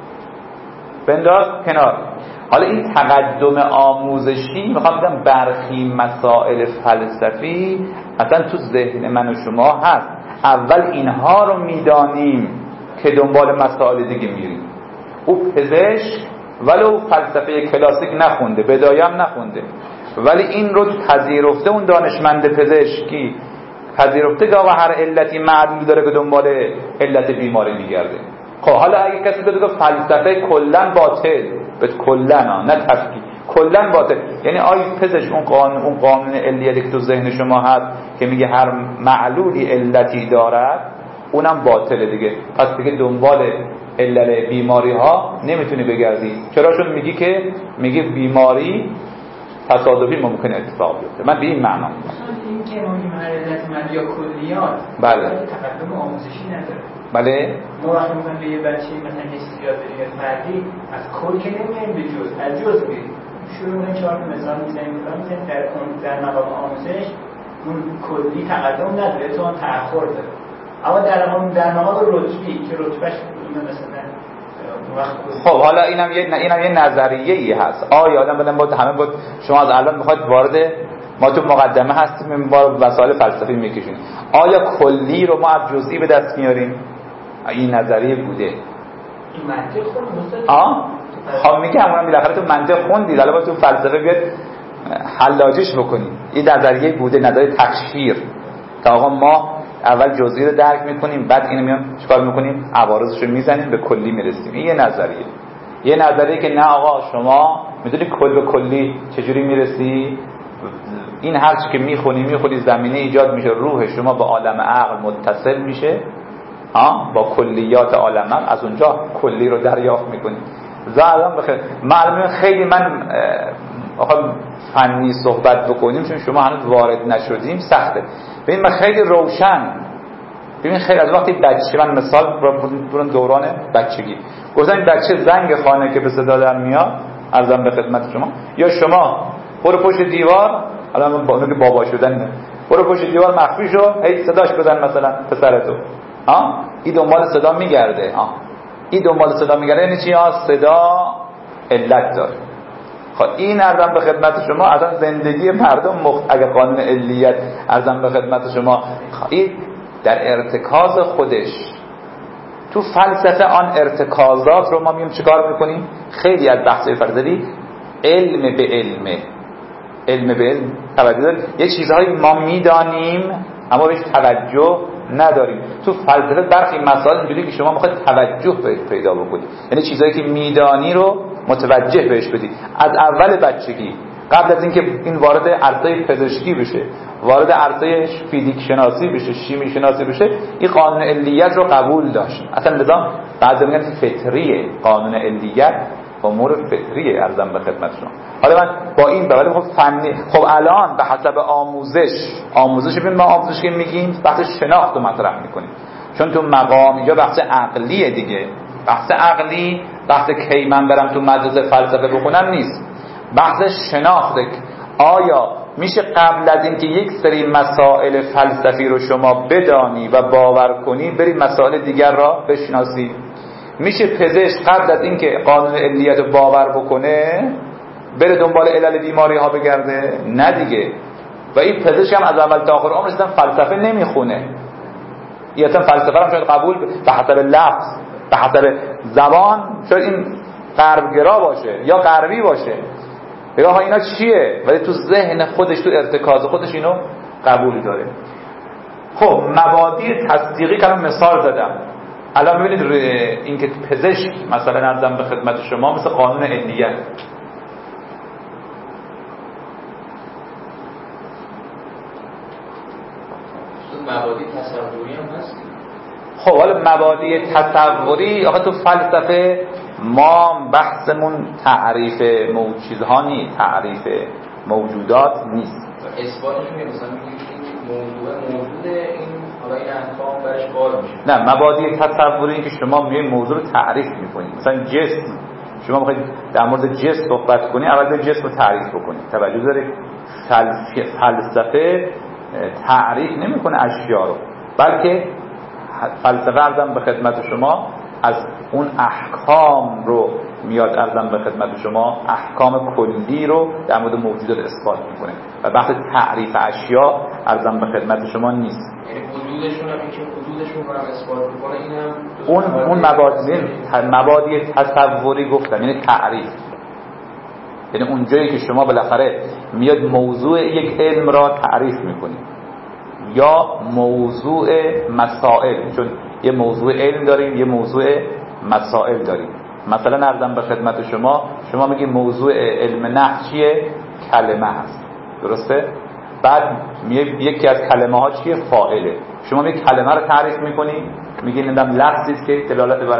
بنداز کنار. حالا این تقدم آموزشی، میخوام بگم برخی مسائل فلسفی اصلا تو ذهن من و شما هست. اول اینها رو میدانیم که دنبال مسائل دیگه میریم. او پزشک ولو فلسفه کلاسیک نخونده، بدایم نخونده، ولی این رو پذیرفته. اون دانشمند پزشکی پذیرفته که آقا هر علتی معلول داره که دنبال علت بیماری میگرده. خب حالا اگه کسی بگه فلسفه کلا باطل، به کلا نه تفکیک، کلا باطل، یعنی آیا پزشک اون قانون علیتی که تو ذهن شما هست که میگه هر معلولی علتی دارد، اونم باطله دیگه. پس دیگه دنبال علل بیماری ها نمیتونی بگردی. چرا؟ چون میگی بیماری تصادفی ممکنه اتفاق بیفته. من به این معنا میگم این که ما هر علت من یا کلیات بله تقدم آموزشی نداره. بله ما وقتی میگم به یه بچه مثلا یه چیزی یاد بدیم فردی، از کل که نمیایم به جز، از جز میریم شروع می‌کنیم 4 تا مثال میزنیم در مقام آموزش اون کلی تقدم نداره، تو اون تأخر داره. اما در مقام رتبی که رتبهش مثلا خب حالا اینم یه نظریه‌ای هست. آیا آدم بدن بود همه بود شما از الان میخواید وارد ما تو مقدمه هستیم با مسائل فلسفی میکشیم، آیا کلی رو ما از جزئی به دست میاریم؟ این نظریه بوده. این منطق خوندید؟ خب میگم اونم بالاخره تو منطق خوندید، حالا با تو فلسفه بیاد حلاجیش بکنید. این نظریه بوده، نظریه تکثیر، که آقا ما اول جزئی رو درک میکنیم، بعد اینو میام چیکار میکنیم؟ عوارضش رو میزنیم، به کلی میرسیم. این یه نظریه که نه آقا شما میدونی کل به کلی چجوری میرسی. این هر چی که میخونی زمینه ایجاد میشه، روح شما با عالم عقل متصل میشه با کلیات عالم عقل، از اونجا کلی رو دریافت میکنی. زعلم بخیر معلومه خیلی من فنی صحبت بکنیم چون شما هنوز وارد نشدیم سخته. ببین من خیلی روشن، ببین خیلی از وقتی بچه، من مثال برون دوران بچگی گفتم این بچه زنگ خانه که به صدا در میاد، عرضم به خدمت شما، یا شما برو پشت دیوار، الان با اون که بابا شدن، برو پشت دیوار مخفی شو، هی صداش بزن مثلا پسرتو، این دنبال صدا میگرده. این دنبال صدا میگرده یعنی چی؟ صدا علت داره. خب این عرضم به خدمت شما اصلا زندگی مردم اگر قانون علیت عرضم به خدمت شما این در ارتکاز خودش تو فلسفه، آن ارتکازات رو ما میگیم چیکار میکنیم؟ خیلی از بحث‌های فلسفی علم به علم توجه داریم. یه چیزهایی ما میدانیم اما بهش توجه نداریم. تو فلسفه برخی مسائل اینجوری که شما میخواید توجه بهش پیدا بکنید، یعنی چیزایی که میدانی رو متوجه بهش بدید از اول بچگی، قبل از اینکه این وارد عرصه پزشکی بشه، وارد عرصه فیزیک شناسی بشه، شیمی شناسی بشه، این قانون علیت رو قبول داشت. اصلا نظام بعضی میگن فطریه، قانون علیت امور فطریه. ارزم به خدمت شما. حالا من با این به ولی فنی، خب الان به حسب آموزش ببین، ما آموزش که میگیم بحث شناخت رو مطرح میکنیم، چون تو مقام اینجا بحث عقلیه دیگه. بحث عقلی بحث کی من برم تو مدرسه فلسفه بخونم نیست، بحث شناخته. آیا میشه قبل از اینکه یک سری مسائل فلسفی رو شما بدانی و باور کنی بری مسائل دیگر را بشناسی. میشه پزشک قبل از اینکه قانون علیت رو باور بکنه بره دنبال علل بیماری ها بگرده؟ نه دیگه. و این پزشک هم از اول تا آخر عمرش فلسفه نمیخونه. یا اصلا فلسفه هم شاید قبول به حسب لفظ، به حسب زبان شاید این غربگرا باشه یا غربی باشه، بگه ها اینا چیه، ولی تو ذهن خودش، تو ارتکاز خودش اینو قبول داره. خب مبادی تصدیقی که مثال زدم. الان ببینید این که پزشک مثلا ارزم به خدمت شما مثل قانون علیت، مبادی تصوری هم هست. خب حالا مبادی تصوری آخه تو فلسفه ما بحثمون تعریف چیزها نیست، تعریف موجودات نیست. اثباتش میگه مثلا موجود این حالا این احکام برش بار میشه. نه، مبادی تصوری این که شما میگه موضوع رو تعریف میکنید. مثلا جسم، شما میخواید در مورد جسم صحبت کنی، اول جسم رو تعریف بکنید. توجه دارید فلسفه تعریف نمیکنه اشیا رو، بلکه فلسفه ارزم به خدمت شما از اون احکام رو میاد ارزم به خدمت شما، احکام کلی رو در مورد موجودات اثبات میکنه و بحث تعریف اشیا ارزم به خدمت شما نیست. یعنی وجودشون هم اینکه وجودشون رو هم اثبات میکنه، اینم اون مبادی تصوری گفتم، یعنی تعریف، یعنی اونجایی که شما بالاخره میاد موضوع یک علم را تعریف میکنید یا موضوع مسائل، چون یه موضوع علم داریم یه موضوع مسائل داریم. مثلا ارزم به خدمت شما میگید موضوع علم نحو چیه؟ کلمه هست، درسته؟ بعد یکی از کلمه ها چیه؟ فاعله. شما میگید کلمه رو تعریف میکنید، میگید ندم لفظی است که دلالت بر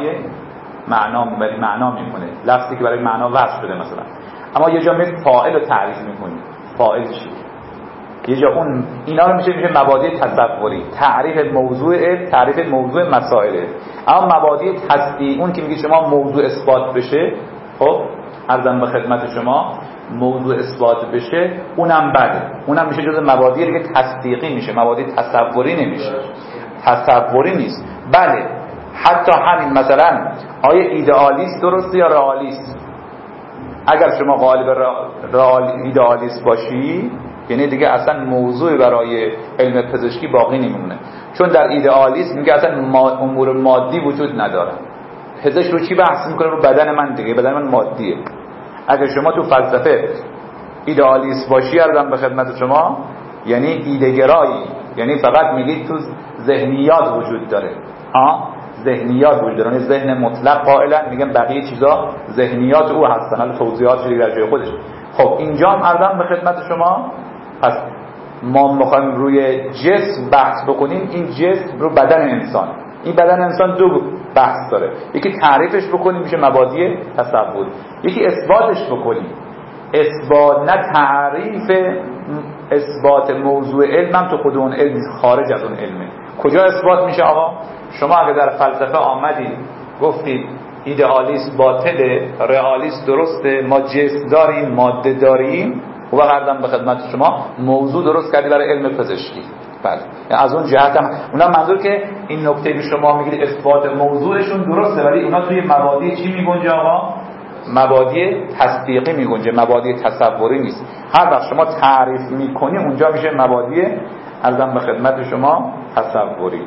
معنا میکنه، لفظی که برای معنا وضع شده مثلا. اما یه جا میگید فاعل رو تعریف میکنید، فاعل چیه؟ یه جا اون اینا رو میشه مبادی تصوری، تعریف موضوع علم، تعریف موضوع مسائل. اما مبادی تصدیق، اون که میگه شما موضوع اثبات بشه، خب عرضم به خدمت شما موضوع اثبات بشه، اونم بله، اونم میشه جز مبادی دیگه تصدیقی میشه، مبادی تصوری نمیشه، تصوری نیست. بله حتی همین مثلا آیا ایدئالیست درسته یا رئالیست؟ اگر شما غالب ایدئالیست باشی یعنی دیگه اصلا موضوع برای علم پزشکی باقی نمیمونه، چون در ایدئالیسم میگه اصلا امور مادی وجود نداره. پزشک رو چی بحث میکنه؟ رو بدن من دیگه، بدن من مادیه. اگر شما تو فلسفه ایدئالیست باشی ارزم به خدمت شما یعنی ایده‌گرایی، یعنی فقط میگید تو ذهنیات وجود داره، ذهنیات وجود داره، یعنی ذهن مطلق قائلا، میگن بقیه چیزا ذهنیات او هستن، حالا توضیحات شده در جای خودش. خب اینجا هم ارزم به خدمت شما پس ما میخوایم روی جسم بحث بکنیم، این جسم رو بدن انسان، این بدن انسان دو بحث داره، یکی تعریفش بکنیم میشه مبادی تصور، یکی اثباتش بکنیم. اثبات نه تعریف، اثبات موضوع علم هم تو خود اون علم خارج از اون علمه. کجا اثبات میشه آقا؟ شما اگه در فلسفه آمدید گفتید ایدئالیسم باطله، رئالیسم درسته، ما جسم داریم ماده داریم، و قدم به خدمت شما موضوع درست کردی برای علم پزشکی. بله از اون جهت هم اونا منظور که این نکته که شما میگید اثبات موضوعشون درسته، ولی اونا توی مبادی چی میگنجه آقا؟ مبادی تصدیقی میگنجه، مبادی تصوری نیست. هر وقت شما تعریف میکنی اونجا میشه مبادی ارزم به خدمت شما تصوری.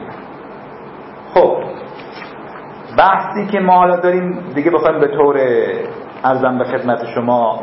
خب بحثی که ما حالا داریم دیگه بخوایم به طور ارزم به خدمت شما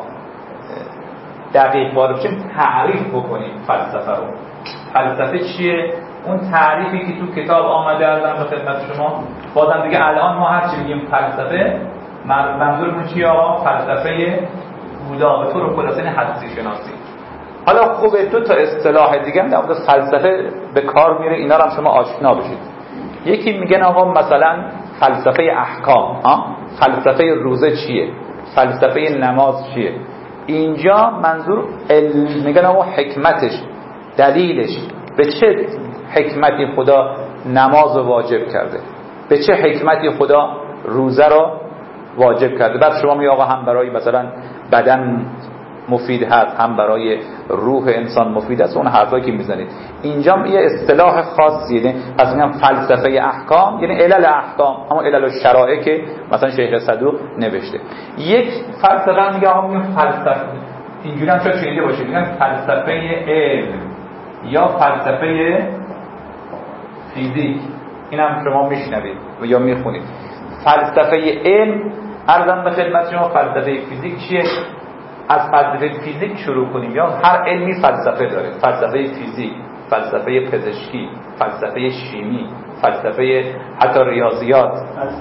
دقیق وارد بشیم، تعریف بکنیم فلسفه رو. فلسفه چیه؟ اون تعریفی که تو کتاب آمده ارزم به خدمت شما. بازم دیگه الان ما هر چی میگیم فلسفه منظورمون چیه آقا؟ فلسفه بودا به طور خلاصه هستی شناسی. حالا خوبه تو تا اصطلاح دیگه هم در مورد فلسفه به کار میره، اینا رو هم شما آشنا بشید. یکی میگن آقا مثلا فلسفه احکام، فلسفه روزه چیه؟ فلسفه نماز چیه؟ اینجا منظور میگن آقا حکمتش، دلیلش، به چه حکمتی خدا نماز رو واجب کرده، به چه حکمتی خدا روزه رو واجب کرده. بعد شما میگه آقا هم برای مثلا بدن مفید هست، هم برای روح انسان مفید است، اون حرفایی که میزنید اینجا یه اصطلاح خاصیه. پس میگم فلسفه احکام یعنی علل احکام، همون علل الشرائع که مثلا شیخ صدوق نوشته. یک فلسفه میگه همون فلسفه، اینجوری هم شاید شنیده باشید، میگن فلسفه علم یا فلسفه فیزیک. این هم شما میشنوید و یا میخونید. فلسفه علم، عرضم به خدمت شما فلسفه فیزیک چیه؟ از فلسفه فیزیک شروع کنیم. یا هر علمی فلسفه داره، فلسفه فیزیک، فلسفه پزشکی، فلسفه شیمی، فلسفه حتی ریاضیات،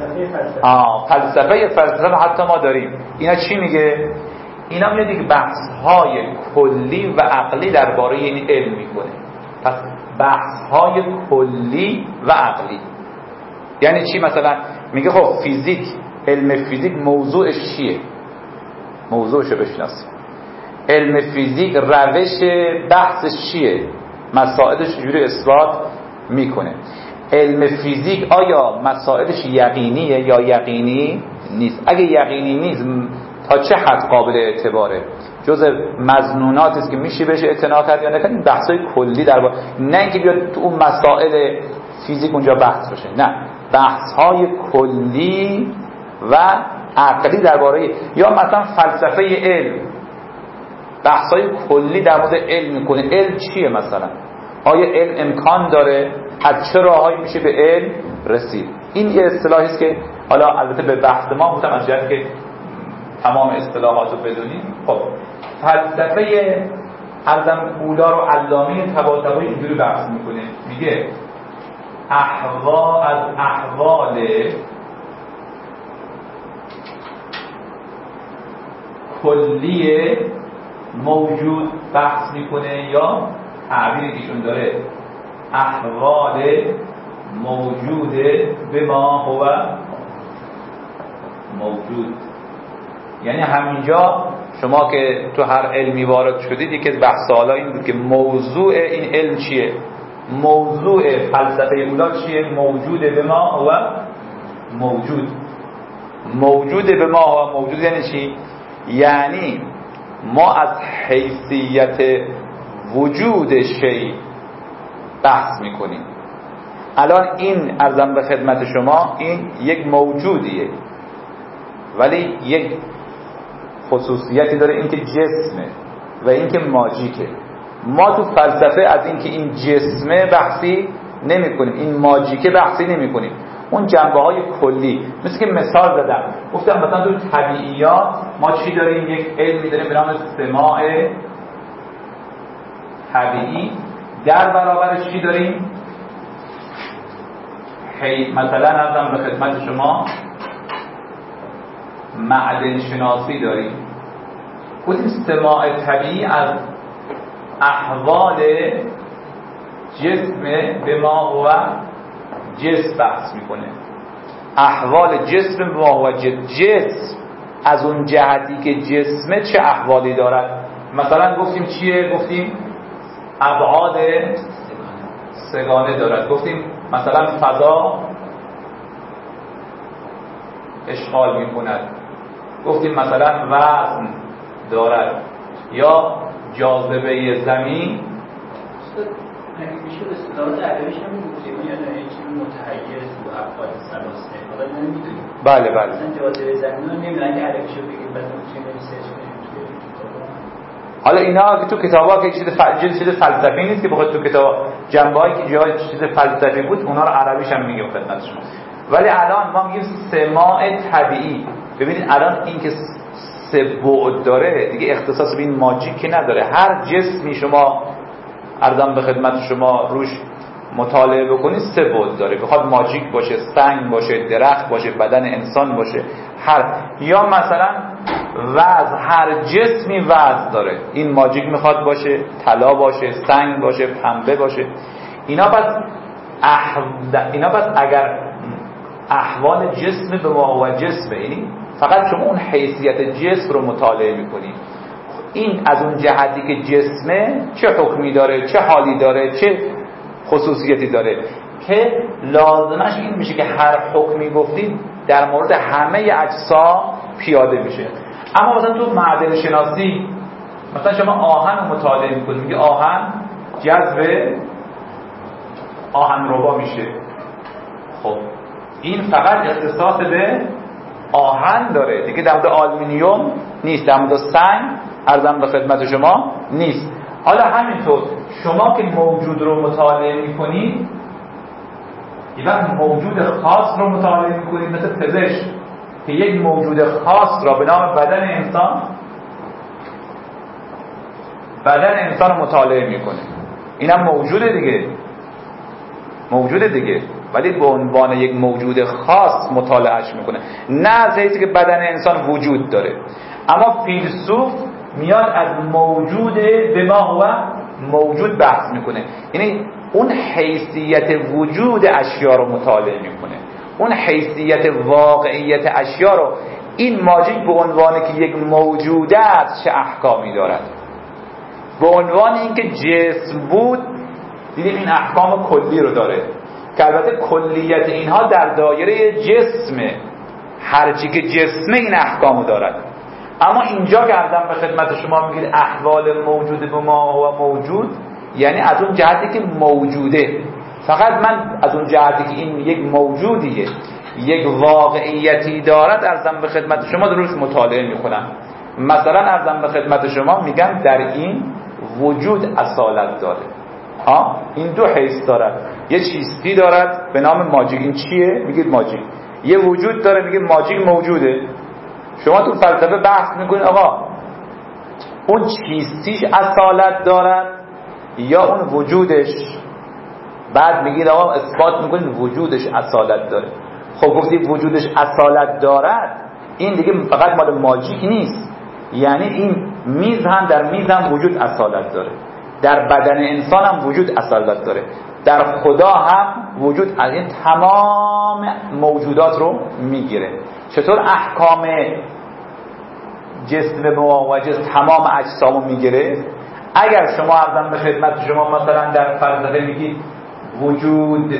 فلسفه حتی ما داریم. اینا چی میگه؟ اینا میاد دیگه بحث‌های کلی و عقلی درباره این علم میکنه. پس بحث‌های کلی و عقلی یعنی چی؟ مثلا میگه خب فیزیک، علم فیزیک موضوعش چیه؟ موضوعشو بشناسیم. علم فیزیک روش بحثش چیه؟ مسائلش چجوری اثبات میکنه؟ علم فیزیک آیا مسائلش یقینیه یا یقینی نیست؟ اگه یقینی نیست تا چه حد قابل اعتباره؟ جزء مظنونات است که میشه بهش اعتنا کرد یا نکنید. بحث‌های کلی درباره، نه اینکه بیاد تو اون مسائل فیزیک اونجا بحث بشه، نه، بحث‌های کلی و عقلی درباره. یا مثلا فلسفه علم بحث‌های کلی در مورد علم میکنه. علم چیه مثلا؟ آیا علم امکان داره؟ از چه راهایی میشه به علم رسید؟ این یه اصطلاحی است که حالا البته به بحث ما گفتم از جهت که تمام اصطلاحات رو بدونیم. خب فلسفه ارزم اولا رو علامه طباطبایی اینجوری بحث میکنه، میگه از احوال کلی موجود بحث میکنه، یا تعبیری که ایشون داره احوال موجود به ما هو موجود. یعنی همینجا شما که تو هر علمی وارد شدید یکی از بحث حالا این بود که موضوع این علم چیه؟ موضوع فلسفه اولا چیه؟ موجود به ما هو موجود. موجود به ما هو موجود یعنی چی؟ یعنی ما از حیثیت وجود شیء بحث میکنیم. الان این عرضم به خدمت شما این یک موجودیه، ولی یک خصوصیتی داره، اینکه جسمه و اینکه ماجیکه. ما تو فلسفه از اینکه این جسمه بحثی نمی کنیم، این ماجیکه بحثی نمی کنیم. اون جنبه های کلی، مثل که مثال زدم گفتم مثلا تو طبیعیات ما چی داریم؟ یک علمی داریم به نام سماع طبیعی. در برابرش چی داریم؟ مثلا ازم به خدمت شما معدن شناسی داریم. گفتیم سماع طبیعی از احوال جسم به ما هو جسم بحث میکنه. احوال جسم به ما هو جسم از اون جهتی که جسمه چه احوالی دارد. مثلا گفتیم چیه؟ گفتیم ابعاد سگانه دارد. گفتیم مثلا فضا اشغال میکند. گفتیم مثلا وزن دارد، یا جاذبه زمین. میشه به اصطلاحات عربیش هم میگفتیم یا نه چیزی متحیز و ابعاد ثلاثه حالا نمیدونیم. بله مثلا جاذبه زمین رو نمیدونن که عربیشو بگیم بعد چی نمیشه حالا اینا تو کتابا که چیز فلسفی نیست که بخواد تو کتاب جنبه‌ای که جای چیز فلسفی بود اونا رو عربیش هم میگیم خدمت شما. ولی الان ما میگیم سماع طبیعی. ببینید الان این که سه بعد داره دیگه اختصاص به این ماجیک که نداره. هر جسمی شما عرضم به خدمت شما روش مطالعه بکنید سه بعد داره. بخواد ماجیک باشه، سنگ باشه، درخت باشه، بدن انسان باشه، یا مثلا وزن، هر جسمی وزن داره. این ماجیک میخواد باشه، طلا باشه، سنگ باشه، پنبه باشه. اینا پس اگر احوال جسم به ما و جسمه، یعنی فقط شما اون حیثیت جسم رو مطالعه میکنید. این از اون جهتی که جسمه چه حکمی داره، چه حالی داره، چه خصوصیتی داره، که لازمش این میشه که هر حکمی گفتید در مورد همه اجسام پیاده میشه. اما مثلا تو معدن شناسی مثلا شما آهن رو مطالعه میکنید، میگه آهن جذب آهنربا میشه. خب این فقط اختصاص به آهن داره دیگه، در مورد آلومینیوم نیست، در مورد سنگ عرضم به خدمت شما نیست. حالا همینطور شما که موجود رو مطالعه میکنید، یه وقت موجود خاص رو مطالعه میکنید، مثل پزشک که یک موجود خاص را به نام بدن انسان رو مطالعه میکنه، اینم موجوده دیگه، ولی به عنوان یک موجود خاص مطالعهش میکنه، نه از حیثی که بدن انسان وجود داره. اما فیلسوف میاد از موجود به ما هو موجود بحث میکنه، یعنی اون حیثیت وجود اشیا رو مطالعه میکنه، اون حیثیت واقعیت اشیا رو. این ماجیک به عنوان که یک موجوده است چه احکامی دارد، به عنوان اینکه جسم بود دیدیم این احکام کلی رو داره که البته کلیت اینها در دایره جسمه، هرچی که جسمه این احکامو دارد. اما اینجا که عرضم به خدمت شما میگید احوال موجود به ما و موجود، یعنی از اون جهتی که موجوده، فقط من از اون جهتی که این یک موجودیه، یک واقعیتی دارد عرضم به خدمت شما درست مطالعه میکنم. مثلا عرضم به خدمت شما میگم در این وجود اصالت داره. این دو حیث دارد، یه چیستی دارد به نام ماجیک. این چیه؟ میگید ماجیک. یه وجود داره، میگه ماجیک موجوده. شما تو فلسفه بحث میکنید آقا اون چیستیش اصالت دارد یا اون وجودش، بعد میگید آقا اثبات میکنید وجودش اصالت داره. خب گفتی وجودش اصالت دارد، این دیگه فقط مال ماجیک نیست، یعنی این میز هم در میز هم وجود اصالت داره، در بدن انسان هم وجود اصالت داره، در خدا هم وجود، از این تمام موجودات رو میگیره. چطور احکام جسم ما و جسم تمام اجسام رو میگیره؟ اگر شما عرضم به خدمت شما مثلا در فلسفه میگید وجود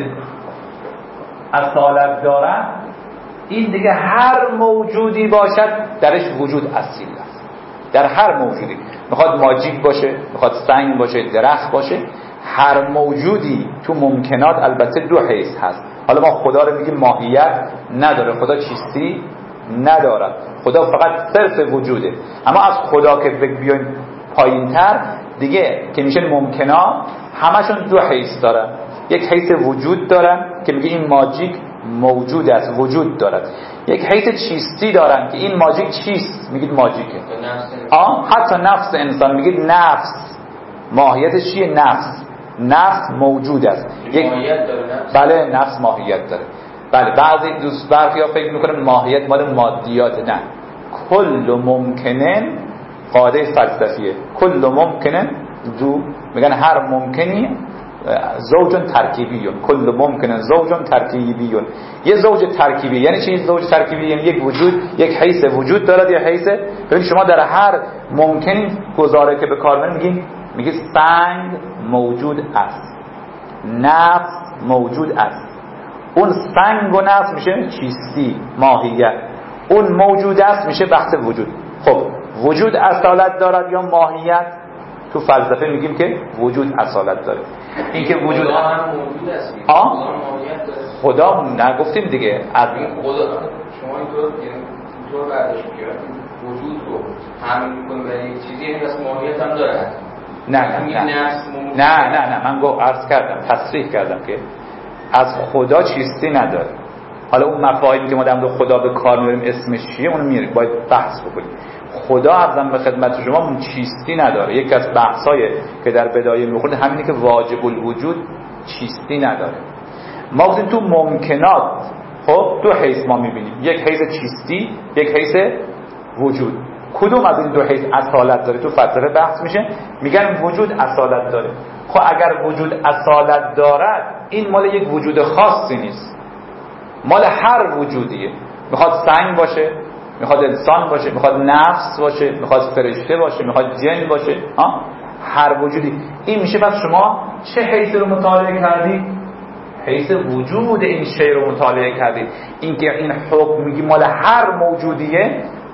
اصالت دارد، این دیگه هر موجودی باشد درش وجود اصیل است. در هر موجودی، میخواد ماجیک باشه، میخواد سنگ باشه، درخت باشه، هر موجودی تو ممکنات البته دو حیث هست. حالا ما خدا رو میگیم ماهیت نداره، خدا چیستی نداره، خدا فقط صرف وجوده. اما از خدا که بیایم پایین تر دیگه که میشه ممکنات، همشون دو حیث دارن. یک حیث وجود دارن که میگه این ماجیک موجود است، وجود دارد. یک حیث چیستی دارن که این ماجیک چیست، میگید ماجیکه. حتی نفس انسان میگید نفس، ماهیتش چیه؟ نفس موجود است. یک ماهیت داره نفس؟ بله نفس ماهیت داره. بله بعضی دوست برخی ها فکر میکنن ماهیت مال مادیات، نه. کل ممکنن قاعده فلسفیه، کل ممکنن دو، میگن هر ممکنی زوج ترکیبیون، کل ممکنن زوج ترکیبیون. یه زوج ترکیبی یعنی چی؟ زوج ترکیبی یعنی یک وجود، یک حیث وجود دارد، یا حیث. ببین شما در هر ممکنی گزاره که به کار میگید سنگ موجود است، نفس موجود است. اون سنگ و نفس میشه چیستی، ماهیت. اون موجود است میشه بحث وجود. خب وجود اصالت دارد یا ماهیت؟ تو فلسفه میگیم که وجود اصالت داره. این که وجود خدا هم موجود است، خدا نگفتیم دیگه. از این خدا شما اینطور برداشت می‌کنید وجود رو حمل می‌کنه به یک چیزی، یعنی بس ماهیت هم داره. نه من عرض کردم، تصریح کردم که از خدا چیستی نداره. حالا اون مفاهیمی که ما در خدا به کار میبریم اسمش چیه اون میاریم باید بحث بکنیم. خدا عرضم به خدمت شما چیستی نداره. یکی از بحثای که در بدایه میخورد همینه که واجب الوجود چیستی نداره. ما گفتیم تو ممکنات خب دو حیث ما میبینیم، یک حیث چیستی، یک حیث وجود. کدوم از این دو حیث اصالت داره؟ تو فلسفه بحث میشه، میگن وجود اصالت داره. خب اگر وجود اصالت دارد این مال یک وجود خاصی نیست، مال هر وجودیه. میخواد سنگ باشه، میخواد انسان باشه، میخواد نفس باشه، میخواد فرشته باشه، میخواد جن باشه، هر وجودی. این میشه پس شما چه حیث رو مطالعه کردید؟ حیث وجود این شی رو مطالعه کردید. این که این حکم میگی مال هر موجودیه،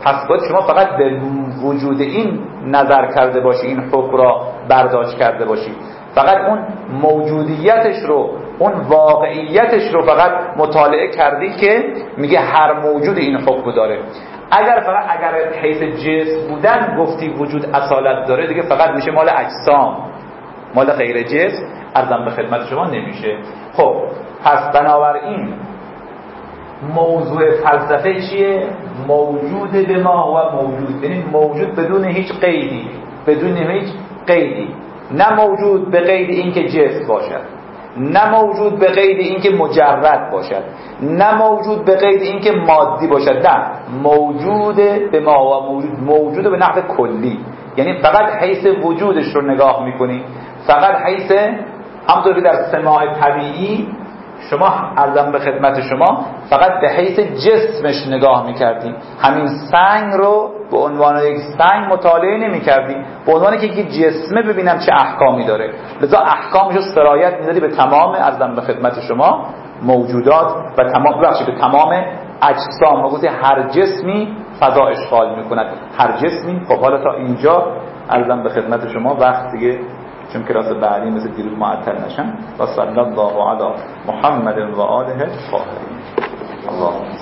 پس باید شما فقط به وجود این نظر کرده باشی، این حکم را برداشت کرده باشی، فقط اون موجودیتش رو، اون واقعیتش رو فقط مطالعه کردی که میگه هر موجود این حکم داره. اگر حیث جسم بودن گفتی وجود اصالت داره، دیگه فقط میشه مال اجسام، مال غیر جسم ارزم به خدمت شما نمیشه. خب پس بنابراین موضوع فلسفه چیه؟ موجود به ما و موجود، یعنی موجود بدون هیچ قیدی، بدون هیچ قیدی، نه موجود به قید اینکه جسم باشد، نه موجود به قید اینکه مجرد باشد، نه موجود به قید اینکه مادی باشد، نه موجود به ما و موجود به نحو کلی، یعنی فقط حیث وجودش رو نگاه میکنی، فقط حیث، همونطور که در سماع طبیعی شما ارزم به خدمت شما فقط به حیث جسمش نگاه میکردی، همین سنگ رو به عنوان یک سنگ مطالعه نمیکردی، به عنوان که یک جسمه ببینم چه احکامی داره، لذا احکامش رو سرایت میدادی به تمام ارزم به خدمت شما موجودات و به تمام اجسام. گفتی هر جسمی فضا اشغال میکند، هر جسمی. خب حالا تا اینجا ارزم به خدمت شما، وقت دیگه چون کلاس بعدی مثل دیروز معطل نشن. و صلی الله علی محمد و آله الطاهرین. الله